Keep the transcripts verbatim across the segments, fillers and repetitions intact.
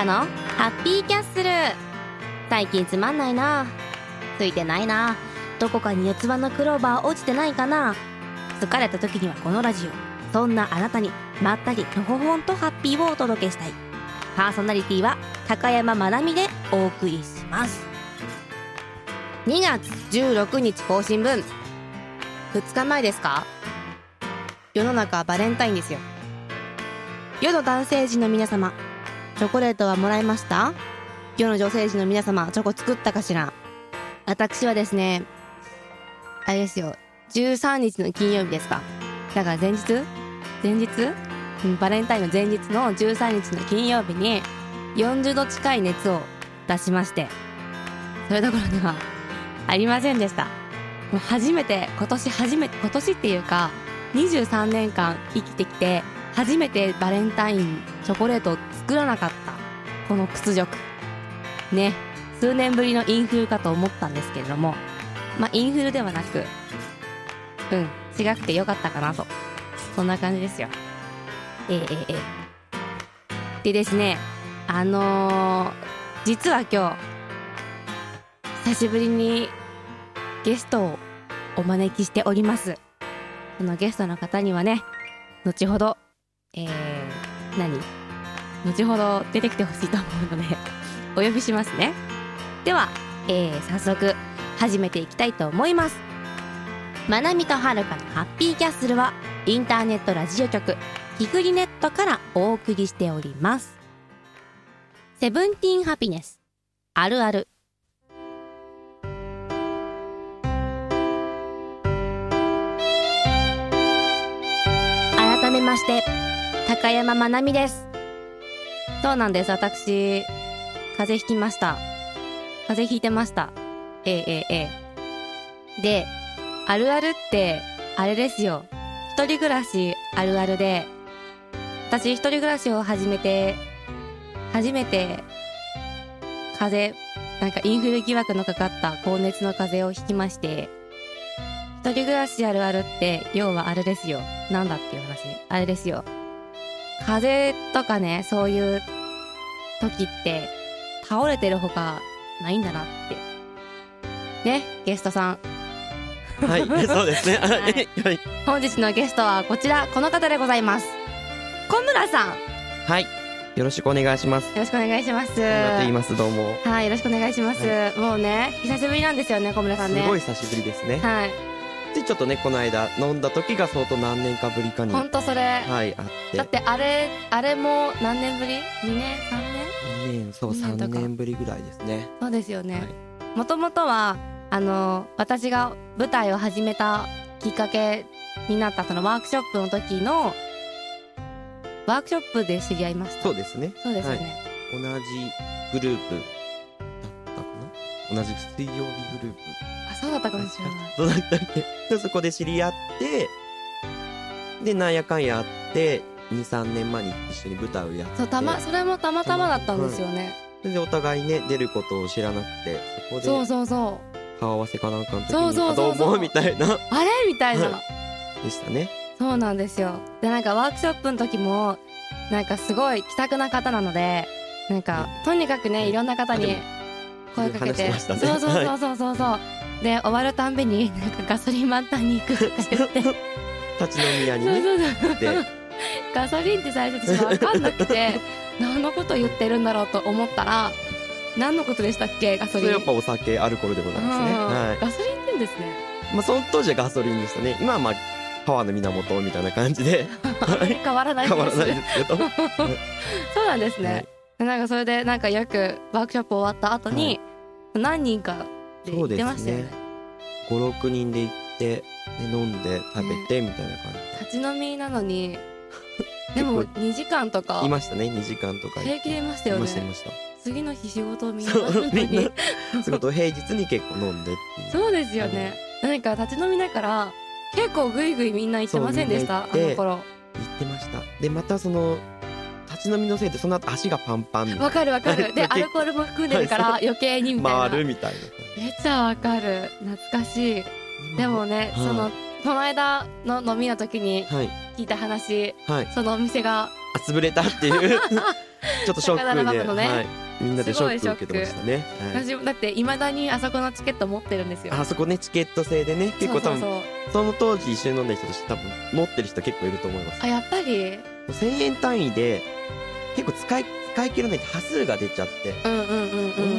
かのハッピーキャッスル。最近つまんないな、ついてないな、どこかに四つ葉のクローバー落ちてないかな。疲れた時にはこのラジオ、そんなあなたにまったりのほほんとハッピーをお届けしたい。パーソナリティは高山まなみでお送りします。にがつじゅうろくにち更新分、ふつかまえですか。世の中はバレンタインですよ。世の男性陣の皆様、チョコレートはもらいました？世の女性陣の皆様、チョコ作ったかしら。私はですね、あれですよ、じゅうさんにちの金曜日ですか。だから前日前日バレンタインの前日のじゅうさんにちの金曜日によんじゅうど近い熱を出しまして、それどころではありませんでした。もう初めて、今年初めて、今年っていうかにじゅうさんねんかん生きてきて初めてバレンタインチョコレートを作らなかった、この屈辱ね。数年ぶりのインフルかと思ったんですけれども、まあインフルではなく、うん違くてよかったかなと、そんな感じですよ。えー、えー、えー、でですね、あのー、実は今日久しぶりにゲストをお招きしております。そのゲストの方にはね、後ほどえー、何後ほど出てきてほしいと思うのでお呼びしますね。では、えー、早速始めていきたいと思います。まなみとはるかのハッピーキャッスルはインターネットラジオ局キクリネットからお送りしております。セブンティーンハピネスあるある。改めまして高山まなみです。そうなんです、私風邪ひきました。風邪ひいてました。えええええで、あるあるってあれですよ、一人暮らしあるあるで、私一人暮らしを始めて初めて風邪、なんかインフル疑惑のかかった高熱の風邪をひきまして、一人暮らしあるあるって要はあれですよ。なんだっていう話、あれですよ、風邪とかね、そういう時って倒れてるほかないんだなってね。ゲストさんはいそうですね、はい、はい、 本日のゲストはこちら、この方でございます。小村さん。 はい、よろしくお願いします。 よろしくお願いします。 小村と言います。どうも。 はい、よろしくお願いします、はい、もうね久しぶりなんですよね、小村さんね。 すごい久しぶりですね。 はい。 でちょっとね、この間飲んだ時が相当何年かぶりかに、 ほんとそれ、 はい、あって、 だってあれあれも何年ぶり？にねんさんねん？ にねん、そうさんねんぶりぐらいですね。 そうですよね。もともとはあの私が舞台を始めたきっかけになったそのワークショップの時のワークショップで知り合いました。 そうですね。 そうですよね、 はい、同じグループだったかな、同じ水曜日グループ。 あ、そうだったかもしれない。 どうだったっけ。でそこで知り合って、でなんやかんやあってにさんねんまえに一緒に舞台をやって、 そう、たまそれもたまたまだったんですよね。 それでお互いね出ることを知らなくて、そこでそうそうそう顔合わせかなんかの時に、 そうそうそうそう、 どうもみたいなあれみたいなでしたね。 そうなんですよ。でなんかワークショップの時もなんかすごい気さくな方なので、なんかとにかくね、いろんな方に声かけて、 ね、そうそうそうそうそうそうそう、はい、で終わるたんびになんかガソリン満タンに行くとか言って立ち飲み屋にね、 そうそうそうでガソリンって最初私分かんなくて何のこと言ってるんだろうと思ったら、何のことでしたっけ、ガソリン。 それやっぱお酒、アルコールでございますね、はい、 ガソリンって言うんですね。 まあその当時はガソリンでしたね。今はまあパワーの源みたいな感じで変わらないです。 変わらないですけどそうなんですね、はい、なんかそれでなんかよくワークショップ終わった後に、はい、何人かで行ってましたよね。 ご、ろくにんで行って、で飲んで食べてみたいな感じ、 ね、立ち飲みなのにでもにじかんとかいましたね。にじかんとか平気でいましたよね。 いましたいました。 次の日仕事をみんな休んでに仕事を平日に結構飲んでっていう。 そうですよね、うん、なんか立ち飲みだから結構グイグイみんな行ってませんでした？あの頃行ってました。でまたその立ち飲みのせいでその後足がパンパンみたいな。 わかるわかる。でアルコールも含んでるから余計にみたいな、 回るみたいな。 めっちゃわかる、懐かしい。でもね、はい、そのこの間の飲みの時に聞いた話、はい、そのお店が潰れたっていうちょっとショックで、 高田馬場のねはい、みんなでショック受けてましたね。はい、 私もだっていまだにあそこのチケット持ってるんですよ。 あそこね、チケット制でね、結構多分そうそうそうその当時一緒に飲んだ人として多分持ってる人結構いると思います。 あ、やっぱりせんえん単位で結構使い使い切らないと端数が出ちゃって、 うんうんうんうん、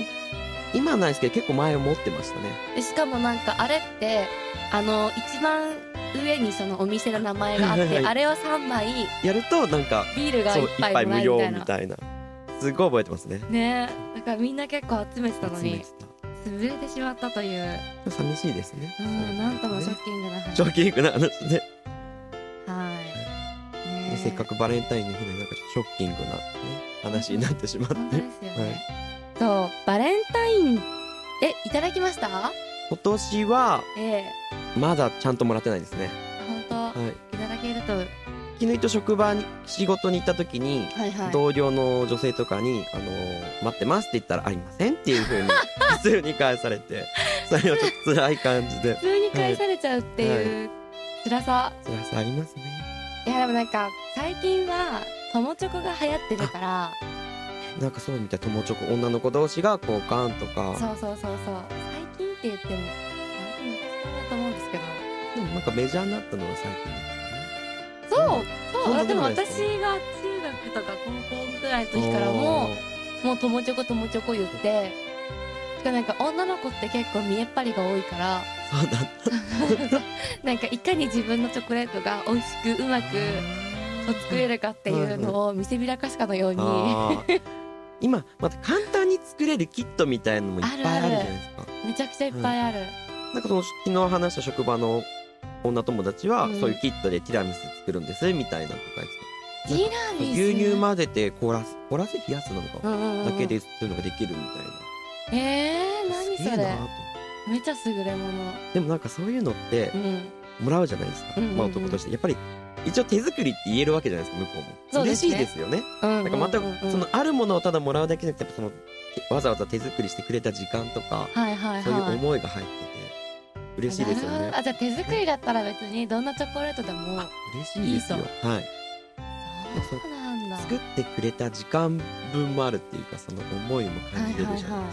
今はないですけど結構前を持ってましたね。 でしかもなんかあれってあの一番上にそのお店の名前があって、はいはいはい、あれをさんまいやるとなんかビールがいっぱいもらえるみたいな、 みたいな、すごい覚えてますね。 ね、だからみんな結構集めてたのに潰れてしまったという。 寂しいですね。 うん、なんともショッキングな話。 ショッキングな話ね。 はい。ね、 でせっかくバレンタインの日になんかちょっとショッキングな、ね、話になってしまって。 本当ですよね。はい、そう、バレンタインえいただきました？ 今年は、 ええ、まだちゃんともらってないですね。 本当、はい、いただけると。 昨日と職場に仕事に行った時に、はいはい、同僚の女性とかに、あのー、待ってますって言ったらありませんっていう風に普通に返されて、それはちょっと辛い感じで普通に返されちゃうっていう、はい、辛さ辛さありますね。 いやでもなんか最近は友チョコが流行ってるから、 なんかそうみたい、友チョコ女の子同士が交換とか。 そうそうそうそう、最近って言っても本当に昔からだと思うんですけど、 でもなんかメジャーになったのは最近ですね。 そうそう、でも私が中学とか高校ぐらいの時からももう友チョコ友チョコ言って、しかなんか女の子って結構見えっ張りが多いから、 そうだったなんかいかに自分のチョコレートが美味しくうまく作れるかっていうのを見せびらかすかのように今また簡単に作れるキットみたいなのもいっぱいあるじゃないですか。 めちゃくちゃいっぱいある、 うん、なんかその昨日話した職場の女友達は、うん、そういうキットでティラミス作るんですみたいなとか言って、ティラミス牛乳混ぜて凍らす凍らせ冷やすなのか、うんうんうん、だけでそういうのができるみたいな。 えー、何それ、めちゃ優れもの。 でもなんかそういうのって、うん、もらうじゃないですか、うんうんうん、まあ男としてやっぱり一応手作りって言えるわけじゃないですか、向こうも。そうですね、嬉しいですよね、うんうんうんうん、なんかまたそのあるものをただもらうだけじゃなくて、やっぱそのわざわざ手作りしてくれた時間とか、はいはいはい、そういう思いが入ってて嬉しいですよね。 あ、じゃあ手作りだったら別にどんなチョコレートでも嬉しいですよ。はい、 そうなんだ。 作ってくれた時間分もあるっていうか、その思いも感じれるじゃないですか、はいはいはい、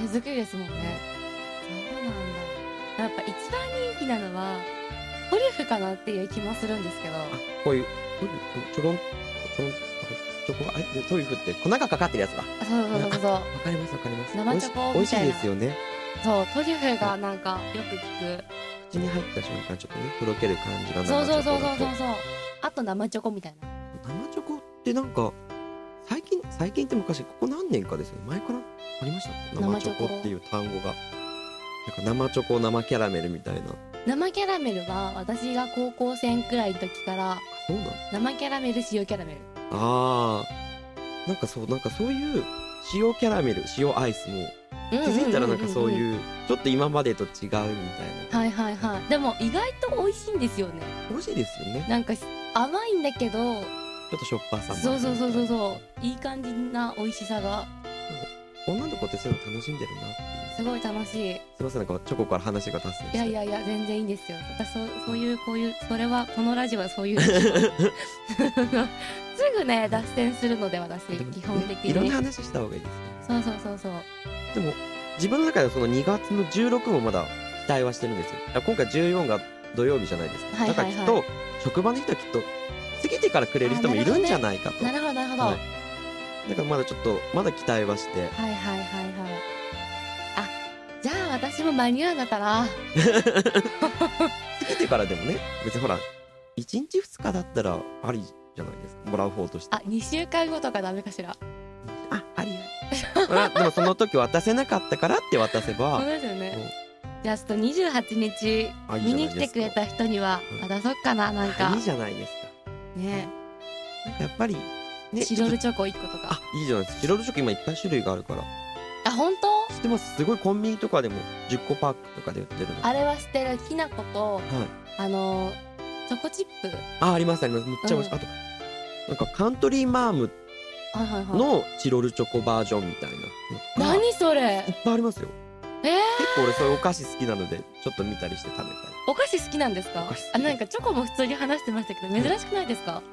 手作りですもんね。そうなんだ。やっぱ一番人気なのはトリュフかなっていう気もするんですけど。あ、 こういうちょろんちょろんチョコが、え、トリュフって粉がかかってるやつだ。 そうそうそうそう。わかりますわかります。 生チョコみたいな。 美味しいですよね。 そう、トリュフがなんかよく聞く。 口に入った瞬間ちょっとね、とろける感じが生チョコだと。 そうそうそうそうそう。あと生チョコみたいな。 生チョコってなんか最近最近って昔ここ何年かですよね。前からありました。生チョコっていう単語が。なんか生チョコ生キャラメルみたいな。 生キャラメルは私が高校生くらいの時から。 そうなの？ 生キャラメル塩キャラメル。 ああ、なんかそうなんかそういう塩キャラメル塩アイスも気づいたらなんかそういうちょっと今までと違うみたいな。 はいはいはい。でも意外と美味しいんですよね。 美味しいですよね。 なんか甘いんだけどちょっとしょっぱさも。 そうそうそうそうそう、いい感じな美味しさが。 女の子ってそういうの楽しんでるなっていう。 すごい楽しい。 すいません、なんかチョコから話が脱線して。 いやいやいや、全然いいんですよ。私そうそういうこういうそれはこのラジオはそういうすぐね脱線するので私基本的に、ね、 いろんな話した方がいいですね。 そうそうそうそう。でも自分の中ではそのにがつのじゅうろくもまだ期待はしてるんですよ。今回じゅうよんが土曜日じゃないですか、はいはいはい、だからきっと職場の人はきっと過ぎてからくれる人もいるんじゃないかと。 なるほどなるほど、はい、 だからまだちょっとまだ期待はして。はいはいはいはい。あ、じゃあ私も間に合うんだったら過ぎてからでもね、別にほらいちにちふつかだったらありじゃないですか、もらう方として。 あ、にしゅうかんごとかダメかしら。 あ、ありありでもその時渡せなかったからって渡せば。 そうですよね。じゃあちょっとにじゅうはちにち見に来てくれた人には渡そっかな。なんかいいじゃないですかね。 なんかやっぱりね、チロルチョコいっことか。 あ、いいじゃないですか。チロルチョコ今いっぱい種類があるから。 あ、本当？ 知ってます。すごいコンビニとかでもじゅっこパックとかで売ってるの。 あれは知ってる。きな粉と、はい、あのチョコチップ。 あ、ありますあります。むっちゃ美味しい、うん、あとなんかカントリーマームのチロルチョコバージョンみたいな。 何それ？ いっぱいありますよ。 えー、 結構俺そういうお菓子好きなのでちょっと見たりして食べたり。 お菓子好きなんですか？あ、なんかチョコも普通に話してましたけど珍しくないですか？ あ、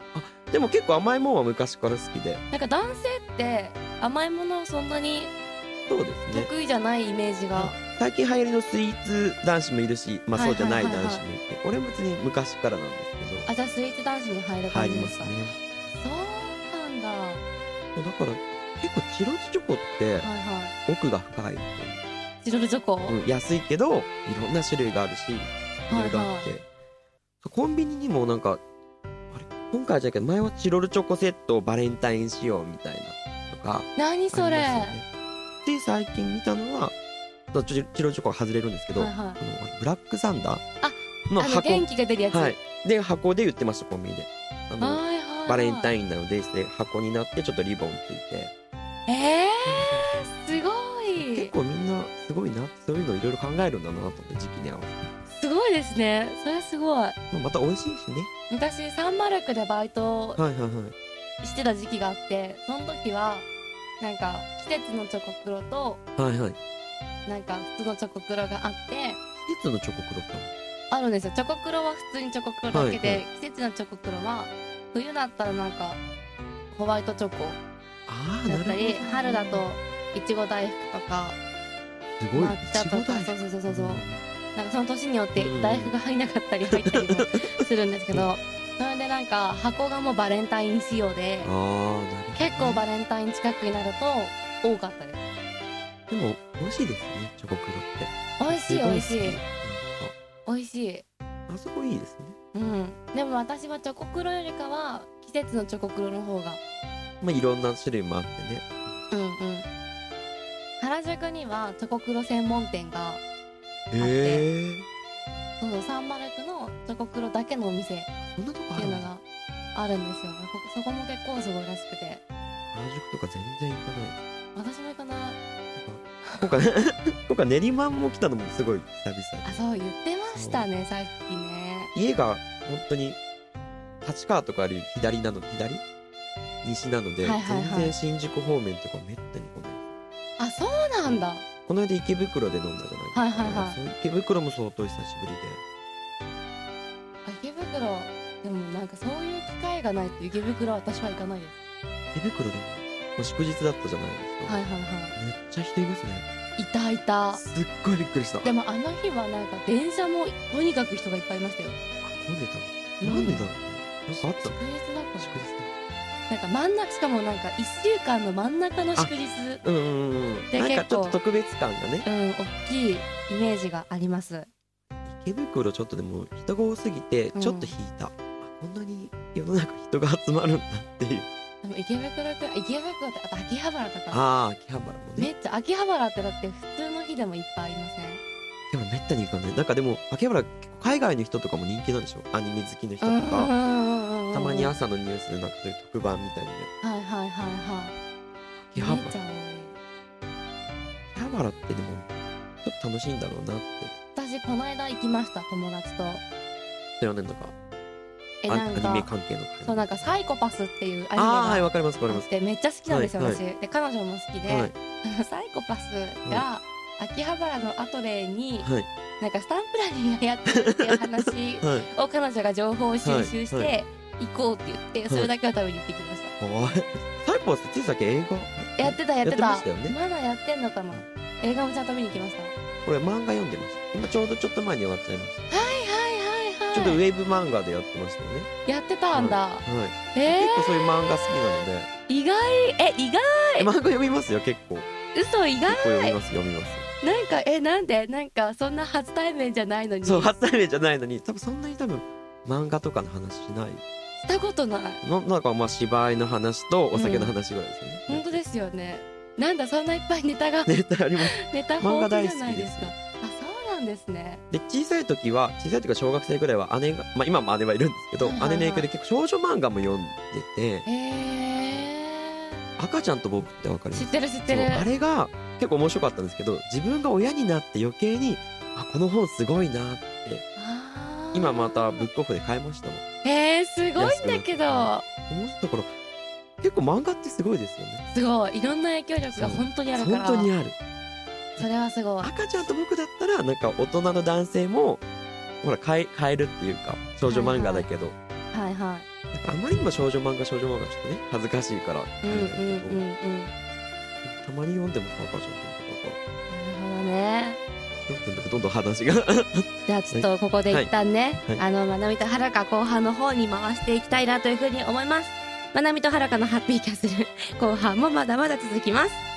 でも結構甘いもんは昔から好きで。 なんか男性って甘いものそんなにそうですね得意じゃないイメージが。 最近流行りのスイーツ男子もいるし、まあそうじゃない男子もいて、俺も別に昔からなんですけど。 あ、じゃあスイーツ男子に入る感じですか？ 入りますね。 そうなんだ。 だから結構チロルチョコって奥が深い。はいはい、 チロルチョコ、 うん、安いけどいろんな種類があるし、いろいろあって、はいはい、コンビニにもなんかあれ今回じゃけど前はチロルチョコセットをバレンタイン仕様みたいなとか、 何それ、ね、 で最近見たのはチロルチョコが外れるんですけど、はいはい、ブラックサンダーの箱、 元気が出るやつ、はい、 で箱で売ってました。コンビニであの、はいはいはい、バレンタインなので箱になってちょっとリボンついて、 えー、すごい。 結構みんなすごいな、そういうのいろいろ考えるんだなと思って、時期に合わせてすごいですね。それすごい。 また美味しいしね。 私サンマルクでバイトしてた時期があって、その時はなんか季節のチョコクロと、はいはい、なんか普通のチョコクロがあって、 季節のチョコクロってあるんですよ。チョコクロは普通にチョコクロだけで、はいはい、季節のチョコクロは冬だったらなんかホワイトチョコだったり、春だといちご大福とかすごい抹茶とか、そうそうそうそうそう、なんかその年によって大福が入んなかったり入ったりもするんですけど、それでなんか箱がもうバレンタイン仕様で、結構バレンタイン近くになると多かったです。 でも美味しいですね、チョコクロって。 美味しい美味しい美味しい。 あそこいいですね。 うん。でも私はチョコクロよりかは季節のチョコクロの方が、 まあいろんな種類もあってね。 うんうん。原宿にはチョコクロ専門店があって、 えー、 そうそう、サンマルクのチョコクロだけのお店っていうのがあるんですよね。そこも結構すごいらしくて。 原宿とか全然行かない。 私も行かない。 今回今回練馬も来たのもすごい久々。 あ、そう言ってましたね、さっきね。 家が本当に立川とかある左なの、左西なので、はいはいはい、全然新宿方面とかめったに来ない。 あ、そうなんだ。 この間池袋で飲んだじゃないですか。はいはいはい。そう池袋も相当久しぶりで。 あ、池袋でもなんかそういう機会がないと池袋は私は行かないです。 池袋でももう祝日だったじゃないですか。はいはいはい。めっちゃ人いますね。 いたいた。 すっごいびっくりした。 でもあの日はなんか電車もとにかく人がいっぱいいましたよ。 あ、混んでた。なんでだろう、うん、なんかあった。 祝日だった。 祝日だ。 なんか真ん中、しかもなんかいっしゅうかんの真ん中の祝日で、 うんうんうん、なんかちょっと特別感がね、 うん、大きいイメージがあります。 池袋ちょっとでも人が多すぎてちょっと引いた、うん、こんなに世の中人が集まるんだっていう。 でも池袋くらい、池袋ってあと秋葉原とか、 ああ秋葉原もね、 めっちゃ秋葉原ってだって普通の日でもいっぱいいません？ でもめったに行かない。なんかでも秋葉原海外の人とかも人気なんでしょ、アニメ好きの人とか、たまに朝のニュースでなんかそういう特番みたいにね。 はいはいはいはい。 秋葉原。秋葉原ってでもちょっと楽しいんだろうなって。 私この間行きました、友達と。 知らないのか。 え、なんかアニメ関係の。 そう、なんかサイコパスっていうアニメがああ、はい、わかりますわかります。 でめっちゃ好きなんですよ、 はい私。で彼女も好きで、はい、サイコパスが秋葉原のアトレに、はい、なんかスタンプラリーがやってるっていう話を彼女が情報を収集して、はいはい、行こうって言ってそれだけを食べに行ってきました。 はい、サイコパスってついさっき映画やってたやってた。 やってましたよね。 まだやってんのかな。映画もちゃんと見に行きました。 これ漫画読んでました。今ちょうどちょっと前に終わっちゃいました。 はいはいはいはい。 ちょっとウェブ漫画でやってましたよね。 やってたんだ。はい。 はい、えー、結構そういう漫画好きなので。 意外、え、意外。 漫画読みますよ、結構。 嘘、意外。 結構読みます、読みます。 なんか、え、なんでなんか、そんな初対面じゃないのに。 そう、初対面じゃないのに、多分そんなに多分、漫画とかの話しない。 したことない。 ななんかまあ芝居の話とお酒の話ぐらいですよね。 うん、本当ですよね。なんだ、そんないっぱいネタが。 ネタあります。 ネタ豊富じゃないですか。なんですね。 で小さい時は小さい時は小学生ぐらいは姉が、まあ、今も姉はいるんですけど、はいはいはい、姉の影響で結構少女漫画も読んでて、 へー、 赤ちゃんと僕ってわかります？ 知ってる知ってる。 あれが結構面白かったんですけど、自分が親になって余計にあこの本すごいなって、今またブックオフで買いましたもん。 へー、すごいんだけど。 思ったから結構漫画ってすごいですよね。 すごい、いろんな影響力が本当にあるから。 本当にある。 それはすごい。 赤ちゃんと僕だったらなんか大人の男性もほら買え、買えるっていうか少女漫画だけど、 はいはい。なんかあまりにも少女漫画少女漫画ちょっとね恥ずかしいから、 うんうんうんうん。 たまに読んでもそうかもしれないけど。なるほどね。 どんどん話がじゃあちょっとここで一旦ね、はいはい、あのまなみとはるか後半の方に回していきたいなというふうに思います。まなみとはるかのハッピーキャッスル後半もまだまだ続きます。